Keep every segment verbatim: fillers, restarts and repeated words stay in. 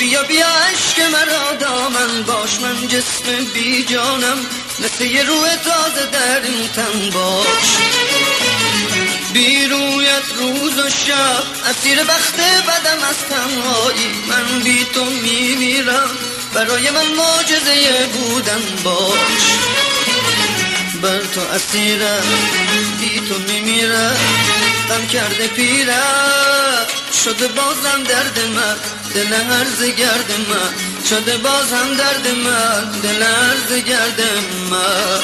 بیا بیا عشق مرا دامن باش، من جسم بی جانم مثل یه روح تازه در این تن باش. بی رویت روز و شب اسیر بخت بدم از تنهایی، من بی تو میمیرم برای من معجزه بودن باش. بر تو اسیرم بی تو میمیرم، غم کرده پیرم شده بازم درد من، دل هرز گرد من شده بازم درد من، دل هرز گرد من.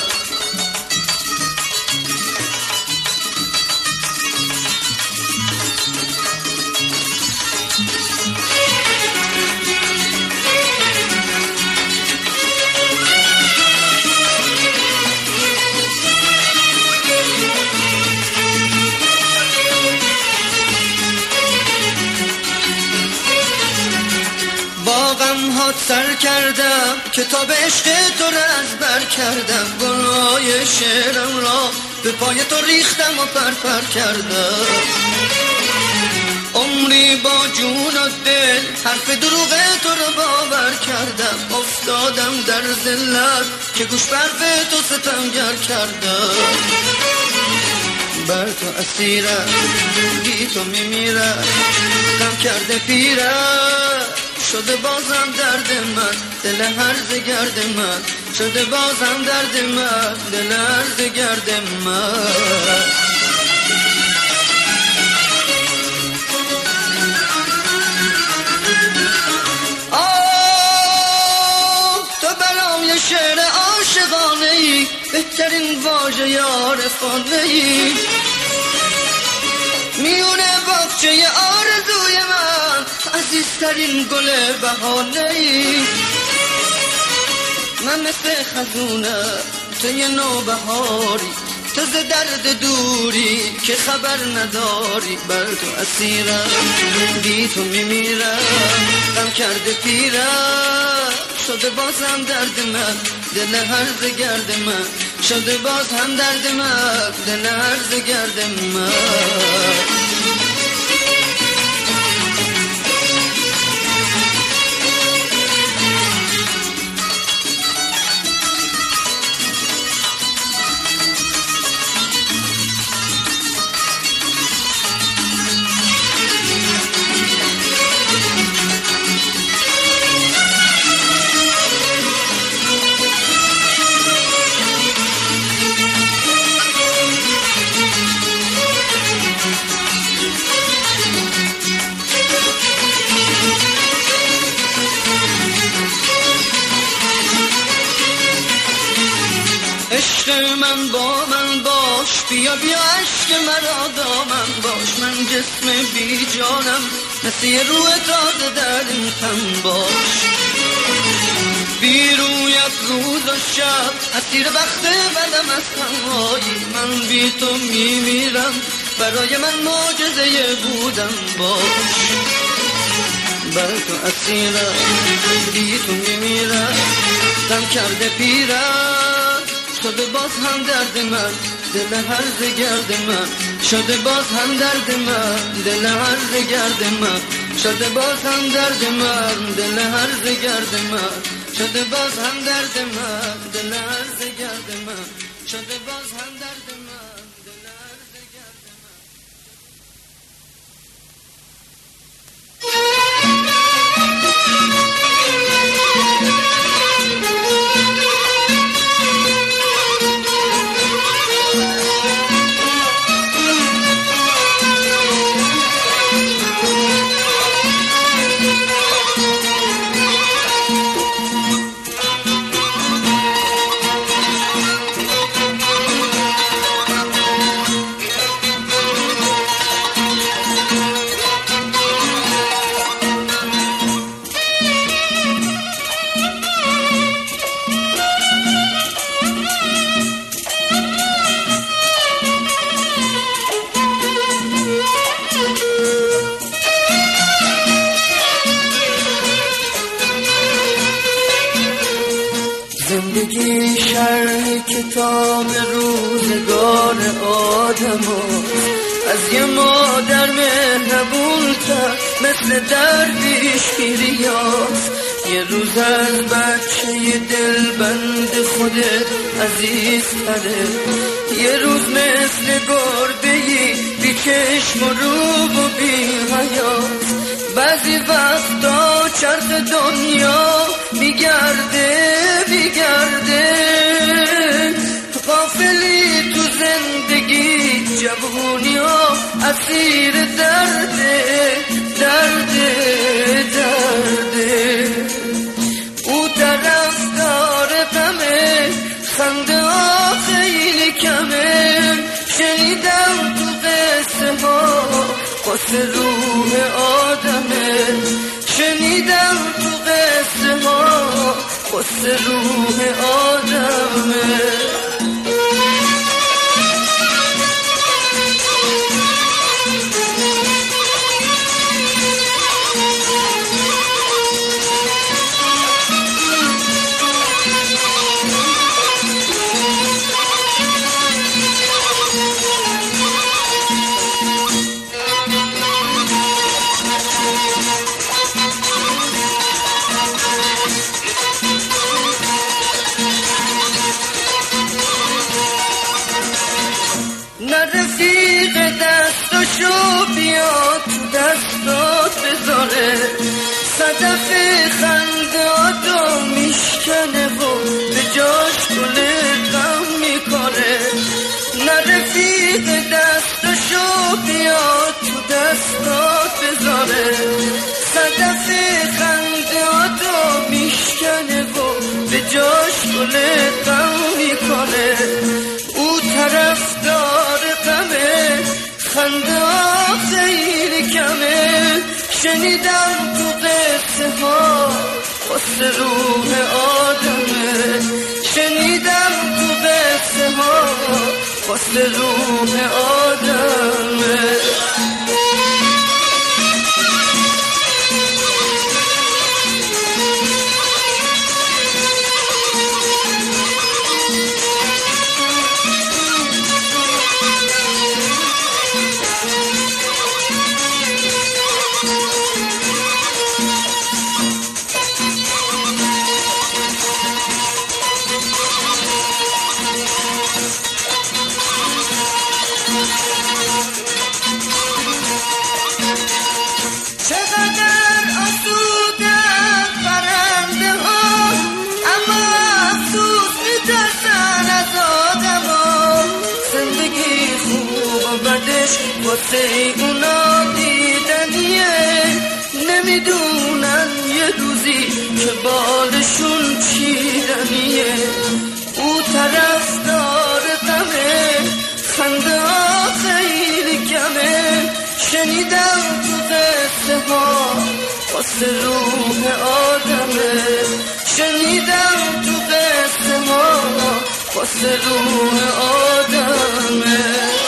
غم ها سر کردم کتاب عشق تو را از بر کردم، گناه شعرم را به پای تو ریختم و پرپر کردم. عمری با جون و دل حرف دروغ تو را باور کردم، افتادم در ذلت که گوش به حرف تو ستمگر کردم. بر تو اسیرم بی تو میمیرم، غم کرده پیرم شده بازم درد من، دل هرز گرد من شده بازم درد من، دل هرز گرد من. آه تو برای شعر عاشقانه ای، بهترین واژه عارفانه ای، میونه باغچه آرزوی من، عزیزترین گل بهانه‌ای. من مثل خزونم تو یه نوبهاری، تو ز درد دوری که خبر نداری. بر تو اسیرم بی تو میمیرم، غم کرده پیرم شده بازم درد من، دل هرز گرد من شده باز هم درد من، دل هرز گرد من. عشق من با من باش، بیا بیا عشق مرا دامن باش، من جسم بی جانم مثل یه روح تازه در این تن باش. بی رویت روز و شب اسیر بخت بدم از تنهایی، من بی تو میمیرم برای من معجزه بودن باش. بر تو اسیرم بی تو میمیرم، غم کرده پیرم شده باز هم درد من، دل هرز گرد من شده باز هم درد من، دل هرز گرد من شده باز هم درد من، دل هرز گرد من شده باز هم درد من، دل هرز گرد من شده باز هم درد من، دل هرز گرد من. زندگی شرح کتاب روزگار آدم هست، از یه مادر مهربون تر مثل درویش پیریاست. یه روز از بچه دل بند خودت عزیز تره. یه روز مثل گربه‌ای بی چشم و روب و بی حیات. بعضی وقتا چرخ دنیا میگرده میگرده، غافلی تو زندگی جوونی ها اسیر درده درده درده. او طرفدار غمه، خنده ها خیلی کمه. شنیدم تو قصه ها واسه روح آدمه. شنیدم تو قصه ها واسه روح آدمه. رفیق دستاشو بیا تو دستات بذاره، صدف خندهاتو میشکنه و به جاش گل غم میکنه. نه رفیق دستاشو بیا تو دستات بذاره، صدف خندهاتو میشکنه و به جاش گل غم میکنه. او طرفدار غمه، خنده ها خیلی کمه. شنیدم تو قصه ها واسه روح آدمه. شنیدم تو قصه ها واسه روح آدمه. چقدر آسودن پرنده ها، اما افسوس میترسن از آدم ها. زندگی خوب و بدش واسه اونا دیدنیه، نمیدونن یه روزی که بالشون چیدنیه. او طرفدار غمه، خنده ها خیلی کمه. شنیدم تو قصه ها واسه روح آدمه. شنیدم تو قصه ها واسه روح آدمه.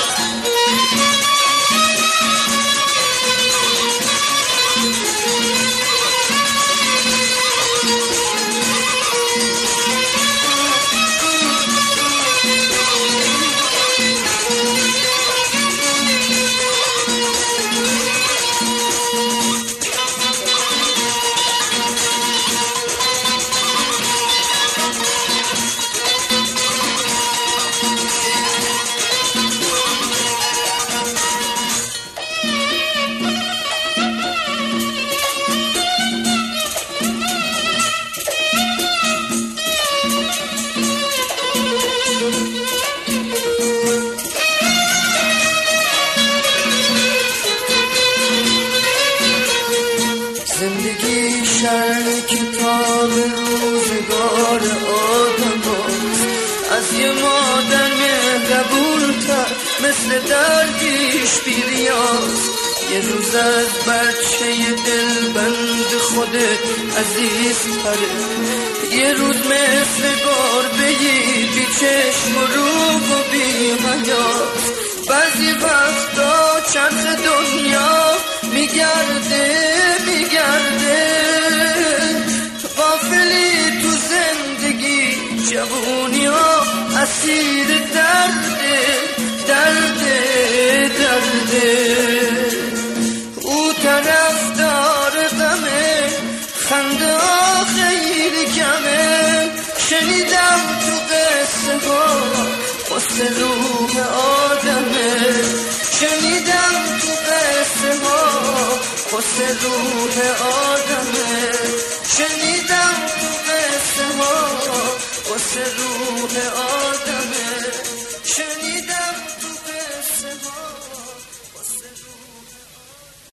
زندگی شرح کتاب روزگار آدم هاست. از یه مادر مهربون تر مثل درویش پیریاست. یه روز از بچه دل بند خودت عزیز تره. یه روز مثل گربه‌ای بی چشم و روب و بی حیات. بعضی وقتا چرخ دنیا میگرده میگرده، غافلی تو زندگی جوونی ها اسیر درده درده درده. شنیدم تو قصه ها قصه روح آدمه، شنیدم تو قصه ها قصه روح آدمه، شنیدم تو قصه ها قصه روح آدمه.